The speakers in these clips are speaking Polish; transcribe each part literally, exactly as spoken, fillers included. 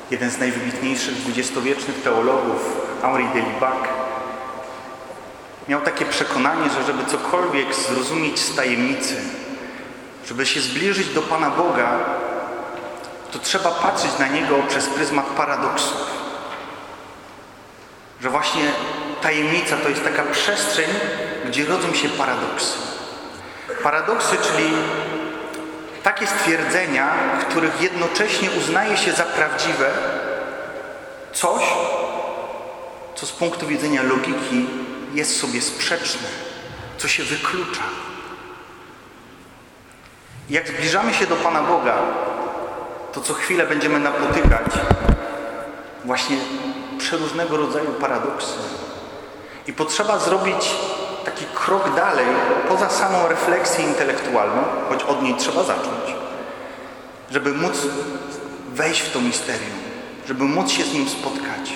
Jeden z najwybitniejszych dwudziestowiecznych teologów, Henri de Lubac, miał takie przekonanie, że żeby cokolwiek zrozumieć z tajemnicy, żeby się zbliżyć do Pana Boga, to trzeba patrzeć na Niego przez pryzmat paradoksów. Że właśnie tajemnica to jest taka przestrzeń, gdzie rodzą się paradoksy. Paradoksy, czyli takie stwierdzenia, w których jednocześnie uznaje się za prawdziwe coś, co z punktu widzenia logiki jest sobie sprzeczne, co się wyklucza. Jak zbliżamy się do Pana Boga, to co chwilę będziemy napotykać właśnie przeróżnego rodzaju paradoksy. I potrzeba zrobić taki krok dalej, poza samą refleksję intelektualną, choć od niej trzeba zacząć, żeby móc wejść w to misterium, żeby móc się z nim spotkać.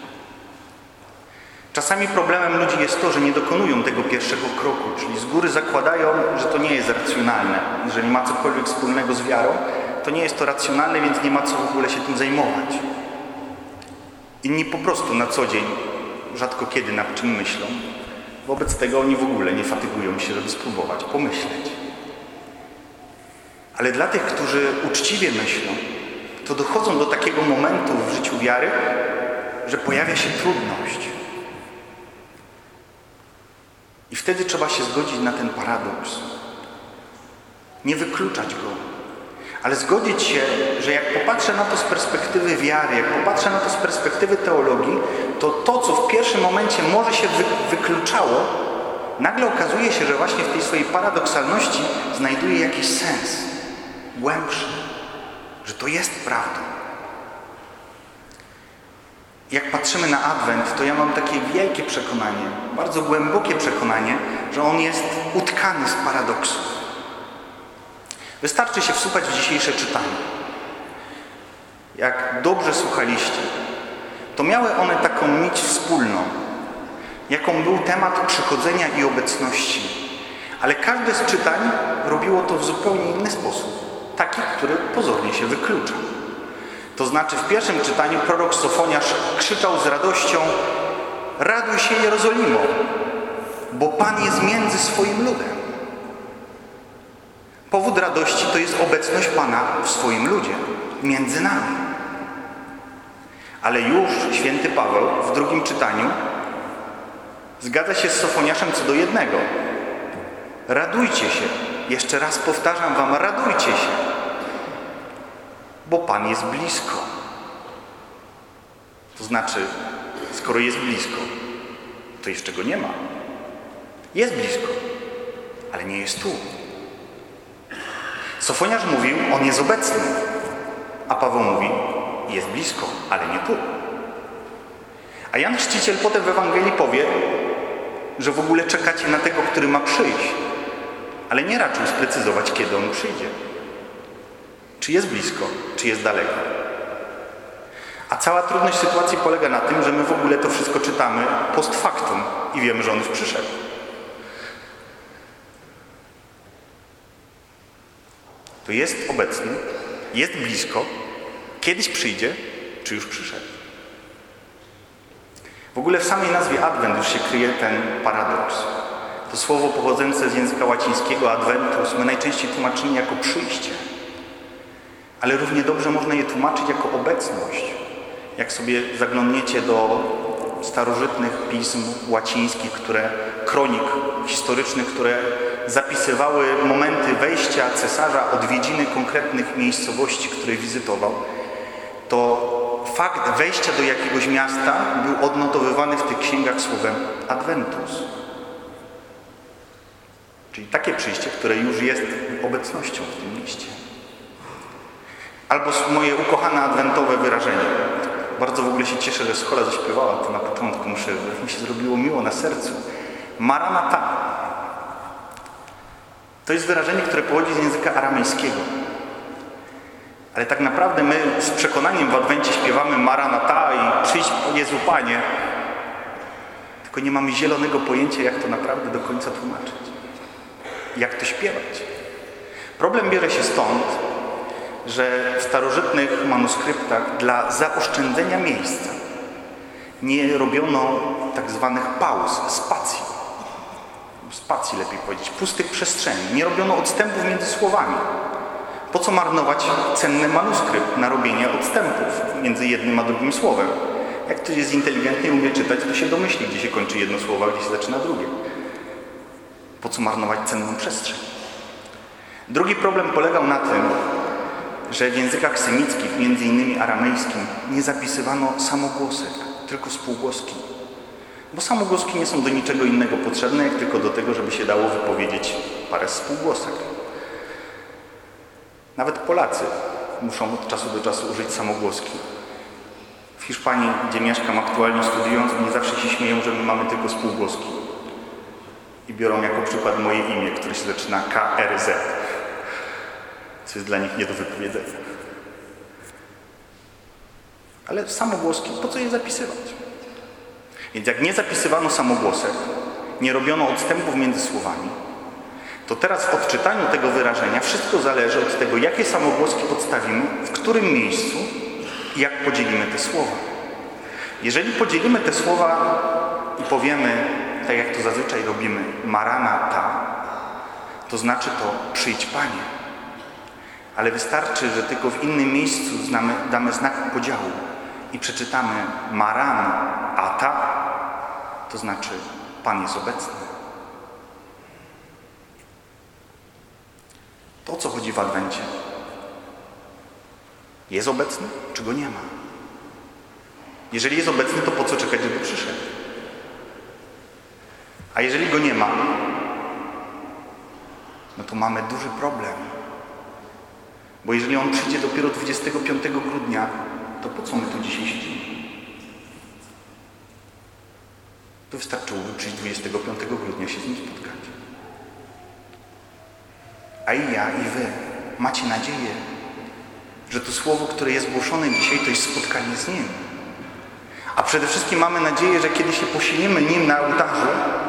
Czasami problemem ludzi jest to, że nie dokonują tego pierwszego kroku, czyli z góry zakładają, że to nie jest racjonalne. Jeżeli ma cokolwiek wspólnego z wiarą, to nie jest to racjonalne, więc nie ma co w ogóle się tym zajmować. Inni po prostu na co dzień rzadko kiedy nad czym myślą. Wobec tego oni w ogóle nie fatygują się, żeby spróbować pomyśleć. Ale dla tych, którzy uczciwie myślą, to dochodzą do takiego momentu w życiu wiary, że pojawia się trudność. I wtedy trzeba się zgodzić na ten paradoks. Nie wykluczać go, ale zgodzić się, że jak popatrzę na to z perspektywy wiary, jak popatrzę na to z perspektywy teologii, to to, co w pierwszym momencie może się wy wykluczało, nagle okazuje się, że właśnie w tej swojej paradoksalności znajduje jakiś sens głębszy, że to jest prawdą. Jak patrzymy na Adwent, to ja mam takie wielkie przekonanie, bardzo głębokie przekonanie, że on jest utkany z paradoksów. Wystarczy się wsłuchać w dzisiejsze czytanie. Jak dobrze słuchaliście, to miały one taką nić wspólną, jaką był temat przychodzenia i obecności. Ale każde z czytań robiło to w zupełnie inny sposób, taki, który pozornie się wyklucza. To znaczy w pierwszym czytaniu prorok Sofoniasz krzyczał z radością: raduj się, Jerozolimo, bo Pan jest między swoim ludem. Powód radości to jest obecność Pana w swoim ludzie, między nami. Ale już święty Paweł w drugim czytaniu zgadza się z Sofoniaszem co do jednego. Radujcie się. Jeszcze raz powtarzam wam, radujcie się. Bo Pan jest blisko. To znaczy, skoro jest blisko, to jeszcze Go nie ma. Jest blisko, ale nie jest tu. Sofoniarz mówił, On jest obecny. A Paweł mówi, jest blisko, ale nie tu. A Jan Chrzciciel potem w Ewangelii powie, że w ogóle czekacie na tego, który ma przyjść. Ale nie raczył sprecyzować, kiedy On przyjdzie. Czy jest blisko, czy jest daleko. A cała trudność sytuacji polega na tym, że my w ogóle to wszystko czytamy post factum i wiemy, że On już przyszedł. To jest obecny, jest blisko, kiedyś przyjdzie, czy już przyszedł. W ogóle w samej nazwie Adwent już się kryje ten paradoks. To słowo pochodzące z języka łacińskiego adventus my najczęściej tłumaczymy jako przyjście. Ale równie dobrze można je tłumaczyć jako obecność. Jak sobie zaglądniecie do starożytnych pism łacińskich, które, kronik historycznych, które zapisywały momenty wejścia cesarza, odwiedziny konkretnych miejscowości, które wizytował, to fakt wejścia do jakiegoś miasta był odnotowywany w tych księgach słowem adventus. Czyli takie przyjście, które już jest obecnością w tym mieście. Albo moje ukochane adwentowe wyrażenie. Bardzo w ogóle się cieszę, że Schola zaśpiewała to na początku. Muszę, mi się zrobiło miło na sercu. Maranatha. To jest wyrażenie, które pochodzi z języka aramejskiego. Ale tak naprawdę my z przekonaniem w Adwencie śpiewamy Maranatha i przyjdź Jezu Panie. Tylko nie mamy zielonego pojęcia, jak to naprawdę do końca tłumaczyć. Jak to śpiewać. Problem bierze się stąd, że w starożytnych manuskryptach dla zaoszczędzenia miejsca nie robiono tak zwanych pauz, spacji. Spacji lepiej powiedzieć, pustych przestrzeni. Nie robiono odstępów między słowami. Po co marnować cenny manuskrypt na robienie odstępów między jednym a drugim słowem? Jak ktoś jest inteligentny i umie czytać, to się domyśli, gdzie się kończy jedno słowo, a gdzie się zaczyna drugie. Po co marnować cenną przestrzeń? Drugi problem polegał na tym, że w językach semickich, między innymi aramejskim, nie zapisywano samogłosek, tylko spółgłoski. Bo samogłoski nie są do niczego innego potrzebne, jak tylko do tego, żeby się dało wypowiedzieć parę spółgłosek. Nawet Polacy muszą od czasu do czasu użyć samogłoski. W Hiszpanii, gdzie mieszkam aktualnie studiując, mnie zawsze się śmieją, że my mamy tylko spółgłoski. I biorą jako przykład moje imię, które się zaczyna K R Z. Co jest dla nich nie do wypowiedzenia. Ale samogłoski, po co je zapisywać? Więc jak nie zapisywano samogłosek, nie robiono odstępów między słowami, to teraz w odczytaniu tego wyrażenia wszystko zależy od tego, jakie samogłoski podstawimy, w którym miejscu i jak podzielimy te słowa. Jeżeli podzielimy te słowa i powiemy, tak jak to zazwyczaj robimy, Maranata, to znaczy to przyjdź Panie. Ale wystarczy, że tylko w innym miejscu znamy, damy znak podziału i przeczytamy Maranata, to znaczy Pan jest obecny. To o co chodzi w Adwencie? Jest obecny, czy Go nie ma? Jeżeli jest obecny, to po co czekać, żeby przyszedł? A jeżeli Go nie ma, no to mamy duży problem. Bo jeżeli On przyjdzie dopiero dwudziestego piątego grudnia, to po co my tu dzisiaj siedzimy? To wystarczyłoby przyjść dwudziestego piątego grudnia się z Nim spotkać. A i ja, i Wy macie nadzieję, że to słowo, które jest głoszone dzisiaj, to jest spotkanie z Nim. A przede wszystkim mamy nadzieję, że kiedy się posilimy Nim na ołtarzu,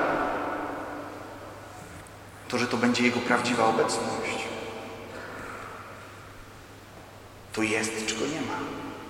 to że to będzie Jego prawdziwa obecność. To jest, czego nie ma.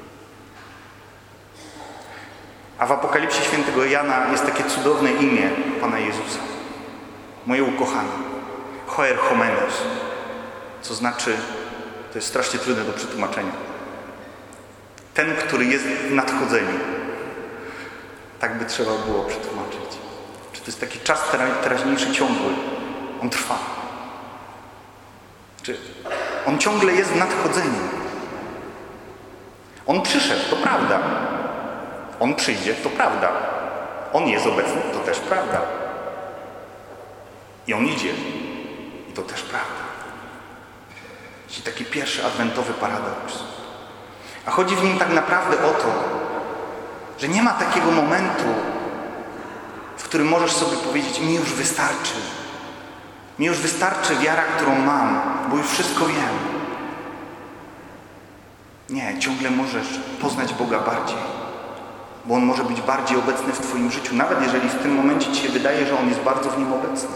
A w Apokalipsie świętego Jana jest takie cudowne imię Pana Jezusa. Moje ukochane. Hoerchomenos. Co znaczy, to jest strasznie trudne do przetłumaczenia. Ten, który jest w nadchodzeniu. Tak by trzeba było przetłumaczyć. Czy to jest taki czas teraźniejszy ciągły? On trwa. Czy on ciągle jest w nadchodzeniu? On przyszedł, to prawda. On przyjdzie, to prawda. On jest obecny, to też prawda. I On idzie, i to też prawda. Czyli taki pierwszy adwentowy paradoks. A chodzi w nim tak naprawdę o to, że nie ma takiego momentu, w którym możesz sobie powiedzieć, mi już wystarczy. Mi już wystarczy wiara, którą mam, bo już wszystko wiem. Nie, ciągle możesz poznać Boga bardziej, bo On może być bardziej obecny w Twoim życiu, nawet jeżeli w tym momencie Ci się wydaje, że On jest bardzo w nim obecny.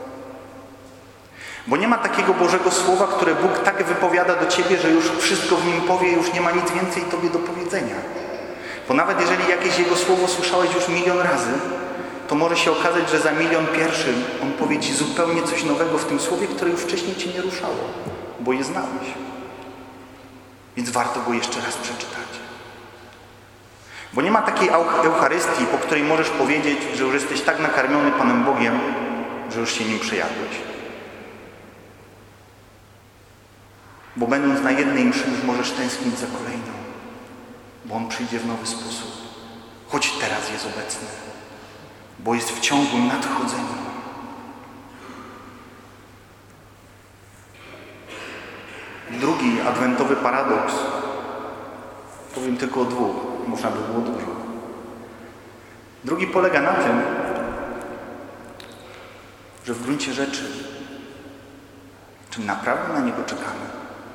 Bo nie ma takiego Bożego Słowa, które Bóg tak wypowiada do Ciebie, że już wszystko w nim powie, już nie ma nic więcej Tobie do powiedzenia. Bo nawet jeżeli jakieś Jego Słowo słyszałeś już milion razy, to może się okazać, że za milion pierwszy On powie Ci zupełnie coś nowego w tym Słowie, które już wcześniej Cię nie ruszało, bo je znałeś. Więc warto go jeszcze raz przeczytać. Bo nie ma takiej Eucharystii, po której możesz powiedzieć, że już jesteś tak nakarmiony Panem Bogiem, że już się Nim przejadłeś. Bo będąc na jednej mszy już możesz tęsknić za kolejną, bo On przyjdzie w nowy sposób, choć teraz jest obecny, bo jest w ciągłym nadchodzeniu. Drugi adwentowy paradoks, powiem tylko o dwóch, można by było dużo. Drugi polega na tym, że w gruncie rzeczy, czy naprawdę na Niego czekamy?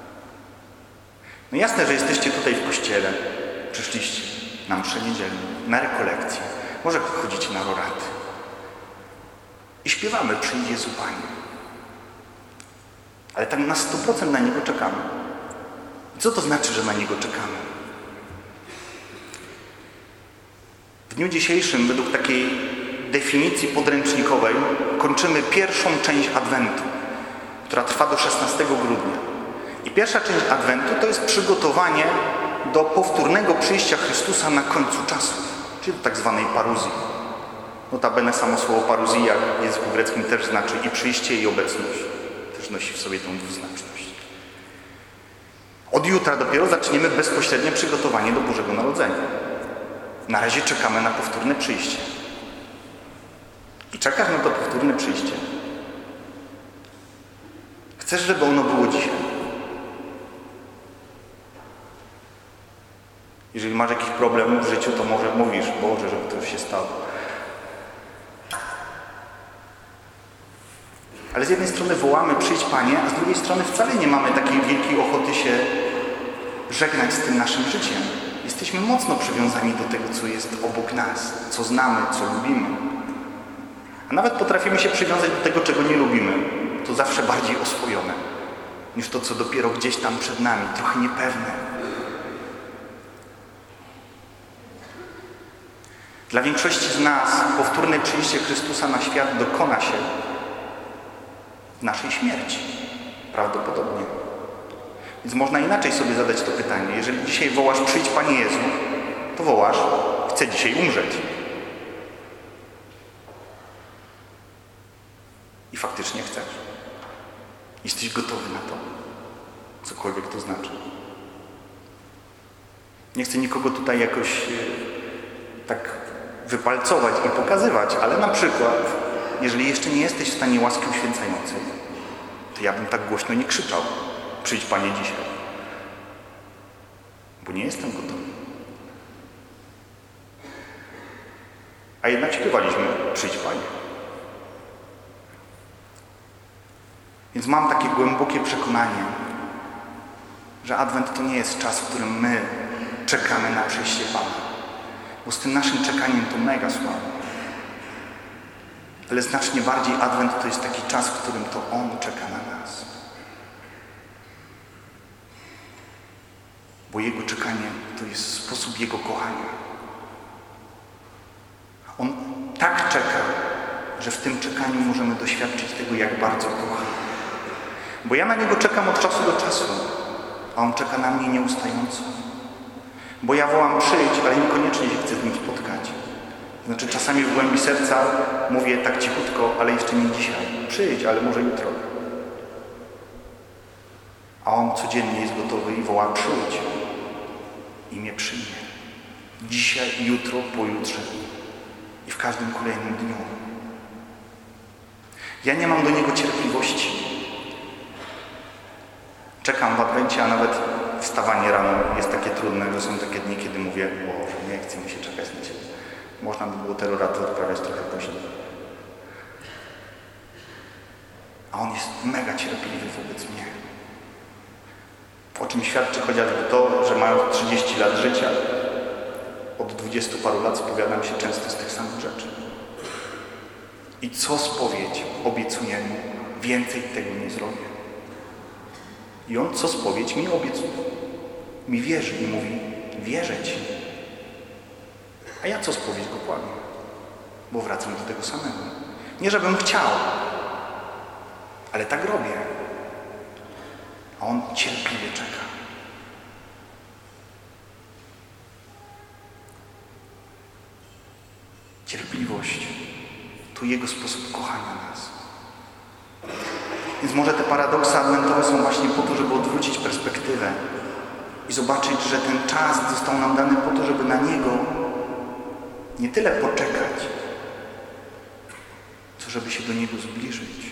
No jasne, że jesteście tutaj w kościele, przyszliście na mszę niedzielną, na rekolekcję, może chodzicie na roraty i śpiewamy Przyjdź Jezu Panie. Ale tak na sto procent na Niego czekamy. I co to znaczy, że na Niego czekamy? W dniu dzisiejszym, według takiej definicji podręcznikowej, kończymy pierwszą część Adwentu, która trwa do szesnastego grudnia. I pierwsza część Adwentu to jest przygotowanie do powtórnego przyjścia Chrystusa na końcu czasów, czyli do tak zwanej paruzji. Notabene samo słowo paruzja w języku greckim też znaczy i przyjście, i obecność. Też nosi w sobie tą dwuznaczność. Od jutra dopiero zaczniemy bezpośrednie przygotowanie do Bożego Narodzenia. Na razie czekamy na powtórne przyjście. I czekasz na to powtórne przyjście. Chcesz, żeby ono było dzisiaj. Jeżeli masz jakiś problem w życiu, to może mówisz, Boże, żeby to już się stało. Ale z jednej strony wołamy, przyjdź Panie, a z drugiej strony wcale nie mamy takiej wielkiej ochoty się żegnać z tym naszym życiem. Jesteśmy mocno przywiązani do tego, co jest obok nas, co znamy, co lubimy. A nawet potrafimy się przywiązać do tego, czego nie lubimy. To zawsze bardziej oswojone, niż to, co dopiero gdzieś tam przed nami, trochę niepewne. Dla większości z nas powtórne przyjście Chrystusa na świat dokona się w naszej śmierci. Prawdopodobnie. Więc można inaczej sobie zadać to pytanie. Jeżeli dzisiaj wołasz, przyjdź Panie Jezu, to wołasz, chcę dzisiaj umrzeć. I faktycznie chcesz. Jesteś gotowy na to. Cokolwiek to znaczy. Nie chcę nikogo tutaj jakoś tak wypalcować i pokazywać, ale na przykład, jeżeli jeszcze nie jesteś w stanie łaski uświęcającej, to ja bym tak głośno nie krzyczał. Przyjdź Panie dzisiaj. Bo nie jestem gotowy. A jednak śpiewaliśmy, przyjdź Panie. Więc mam takie głębokie przekonanie, że Adwent to nie jest czas, w którym my czekamy na przyjście Pana. Bo z tym naszym czekaniem to mega słabo. Ale znacznie bardziej Adwent to jest taki czas, w którym to On czeka na nas. Bo Jego czekanie to jest sposób Jego kochania. On tak czeka, że w tym czekaniu możemy doświadczyć tego, jak bardzo kocha. Bo ja na Niego czekam od czasu do czasu, a On czeka na mnie nieustająco. Bo ja wołam przyjdź, ale niekoniecznie się chcę z Nim spotkać. Znaczy czasami w głębi serca mówię tak cichutko, ale jeszcze nie dzisiaj. Przyjdź, ale może jutro. A On codziennie jest gotowy i woła przyjdź. I mnie przyjmie. Dzisiaj, jutro, pojutrze. I w każdym kolejnym dniu. Ja nie mam do Niego cierpliwości. Czekam w Adwencie, a nawet wstawanie rano jest takie trudne, że są takie dni, kiedy mówię, Boże, nie chcę mi się czekać na Ciebie. Można by było terroraty odprawiać trochę później. A On jest mega cierpliwy wobec mnie. O czym świadczy chociażby to, że mając trzydzieści lat życia, od dwudziestu paru lat spowiadam się często z tych samych rzeczy. I co spowiedź obiecuję Mu, więcej tego nie zrobię. I On co spowiedź mi obiecuje. Mi wierzy i mówi, wierzę Ci. A ja co spowiedź Go kłamię, bo wracam do tego samego. Nie żebym chciał, ale tak robię. A On cierpliwie czeka. Cierpliwość to Jego sposób kochania nas. Więc może te paradoksy adwentowe są właśnie po to, żeby odwrócić perspektywę i zobaczyć, że ten czas został nam dany po to, żeby na Niego nie tyle poczekać, co żeby się do Niego zbliżyć.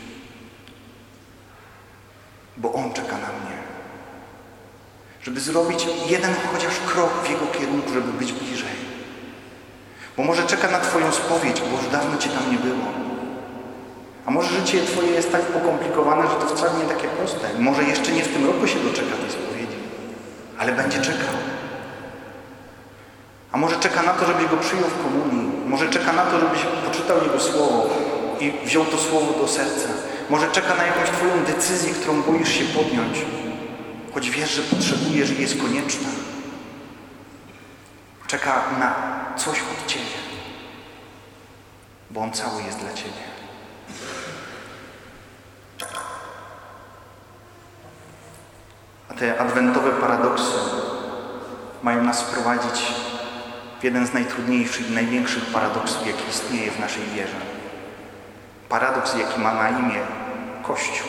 Bo On czeka na mnie. Żeby zrobić jeden chociaż krok w Jego kierunku, żeby być bliżej. Bo może czeka na Twoją spowiedź, bo już dawno Cię tam nie było. A może życie Twoje jest tak pokomplikowane, że to wcale nie takie proste. Może jeszcze nie w tym roku się doczeka tej spowiedzi, ale będzie czekał. A może czeka na to, żebyś Go przyjął w komunii. Może czeka na to, żebyś poczytał Jego Słowo i wziął to Słowo do serca. Może czeka na jakąś Twoją decyzję, którą boisz się podjąć. choć wiesz, że potrzebujesz i jest konieczna. Czeka na coś od Ciebie, bo On cały jest dla Ciebie. A te adwentowe paradoksy mają nas wprowadzić w jeden z najtrudniejszych i największych paradoksów, jaki istnieje w naszej wierze. Paradoks, jaki ma na imię Kościół.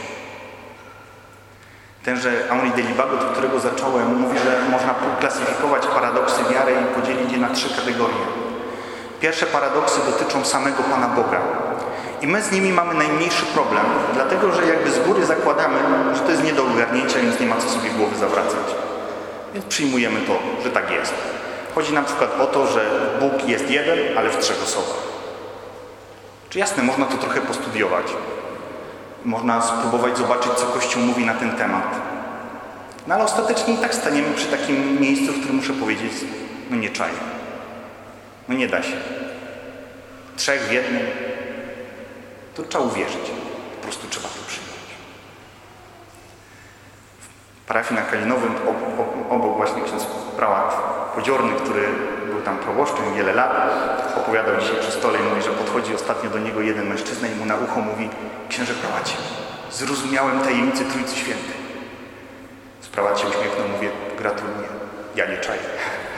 Tenże Henri de Libagot, od którego zacząłem, mówi, że można klasyfikować paradoksy wiary i podzielić je na trzy kategorie. Pierwsze paradoksy dotyczą samego Pana Boga. I my z nimi mamy najmniejszy problem, dlatego że jakby z góry zakładamy, że to jest nie do ogarnięcia, więc nie ma co sobie głowy zawracać. Więc przyjmujemy to, że tak jest. Chodzi na przykład o to, że Bóg jest jeden, ale w trzech osobach. Czy jasne, można to trochę postudiować. Można spróbować zobaczyć, co Kościół mówi na ten temat. No ale ostatecznie i tak staniemy przy takim miejscu, w którym muszę powiedzieć, no nie czaję. No nie da się. Trzech w jednym. To trzeba uwierzyć. Po prostu trzeba to przyjąć. W parafii na Kalinowym obok właśnie ksiądz prałat Podziorny, który był tam proboszczem wiele lat, opowiadał dzisiaj przy stole i mówi, że podchodzi ostatnio do niego jeden mężczyzna i mu na ucho mówi: księże prałacie, zrozumiałem tajemnicę Trójcy Świętej. Prałat się uśmiechnął, mówię: gratuluję, ja nie czaję.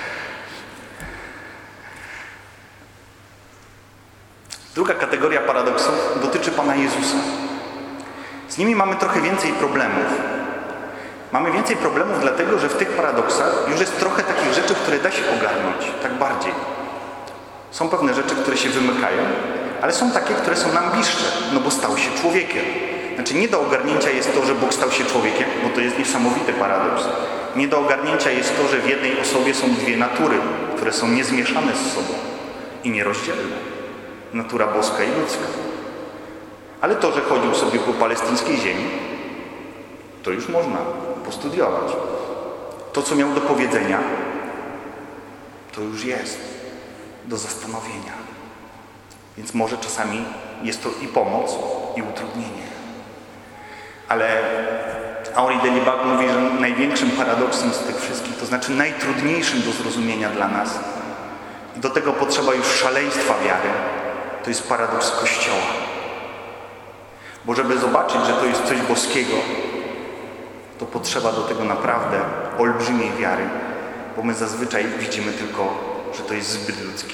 Druga kategoria paradoksów dotyczy Pana Jezusa. Z nimi mamy trochę więcej problemów. Mamy więcej problemów dlatego, że w tych paradoksach już jest trochę takich rzeczy, które da się ogarnąć, tak bardziej. Są pewne rzeczy, które się wymykają, ale są takie, które są nam bliższe, no bo stał się człowiekiem. Znaczy nie do ogarnięcia jest to, że Bóg stał się człowiekiem, bo to jest niesamowity paradoks. Nie do ogarnięcia jest to, że w jednej osobie są dwie natury, które są niezmieszane z sobą i nierozdzielne. Natura boska i ludzka. Ale to, że chodził sobie po palestyńskiej ziemi, to już można postudiować. To, co miał do powiedzenia, to już jest do zastanowienia. Więc może czasami jest to i pomoc, i utrudnienie. Ale Henri de Libagot mówi, że największym paradoksem z tych wszystkich, to znaczy najtrudniejszym do zrozumienia dla nas, i do tego potrzeba już szaleństwa wiary, to jest paradoks Kościoła. Bo żeby zobaczyć, że to jest coś boskiego, to potrzeba do tego naprawdę olbrzymiej wiary, bo my zazwyczaj widzimy tylko, że to jest zbyt ludzkie.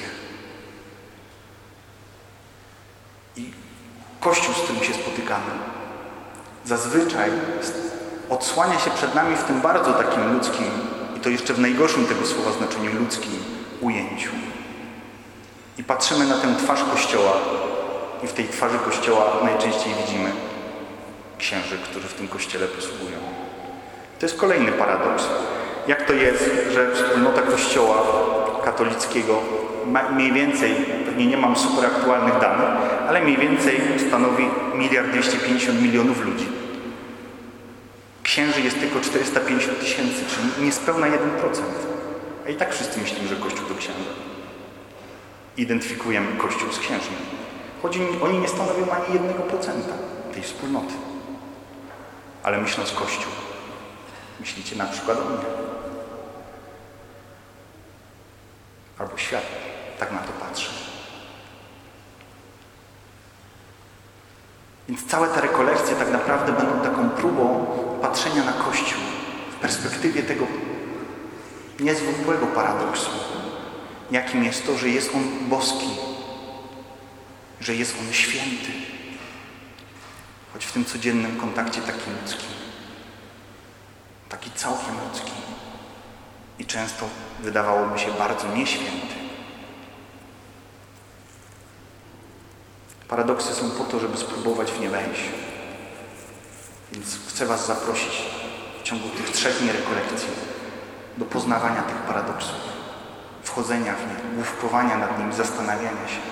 I Kościół, z którym się spotykamy, zazwyczaj odsłania się przed nami w tym bardzo takim ludzkim, i to jeszcze w najgorszym tego słowa znaczeniu ludzkim, ujęciu. I patrzymy na tę twarz Kościoła i w tej twarzy Kościoła najczęściej widzimy księży, którzy w tym Kościele posługują. To jest kolejny paradoks. Jak to jest, że wspólnota Kościoła katolickiego ma mniej więcej, pewnie nie mam super aktualnych danych, ale mniej więcej stanowi miliard dwieście pięćdziesiąt milionów ludzi. Księży jest tylko czterysta pięćdziesiąt tysięcy, czyli niespełna jeden procent. A i tak wszyscy myślimy, że Kościół to księża. Identyfikujemy Kościół z księżmi. Choć oni nie stanowią ani jednego procenta tej wspólnoty. Ale myśląc Kościół, myślicie na przykład o mnie. Albo świat tak na to patrzy. Więc całe te rekolekcje tak naprawdę będą taką próbą patrzenia na Kościół w perspektywie tego niezwykłego paradoksu, jakim jest to, że jest On boski, że jest On święty, choć w tym codziennym kontakcie taki ludzki, taki całkiem ludzki i często wydawałoby się bardzo nieświęty. Paradoksy są po to, żeby spróbować w nie wejść. Więc chcę Was zaprosić w ciągu tych trzech dni rekolekcji do poznawania tych paradoksów, wchodzenia w nie, główkowania nad nimi, zastanawiania się.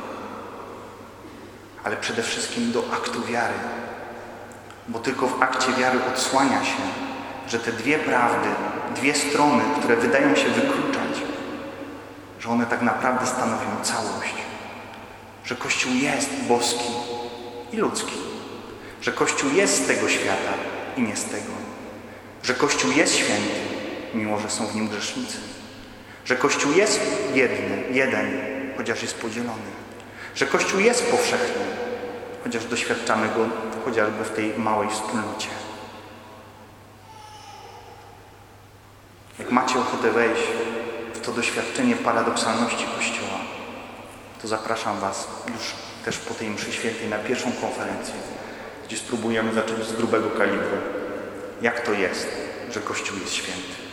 Ale przede wszystkim do aktu wiary, bo tylko w akcie wiary odsłania się, że te dwie prawdy, dwie strony, które wydają się wykluczać, że one tak naprawdę stanowią całość. Że Kościół jest boski i ludzki. Że Kościół jest z tego świata i nie z tego. że Kościół jest święty, mimo że są w nim grzesznicy. Że Kościół jest jedny, jeden, chociaż jest podzielony. Że Kościół jest powszechny, chociaż doświadczamy go chociażby w tej małej wspólnocie. Jak macie ochotę wejść w to doświadczenie paradoksalności Kościoła, to zapraszam Was już też po tej mszy świętej na pierwszą konferencję, gdzie spróbujemy zacząć z grubego kalibru. Jak to jest, że Kościół jest święty?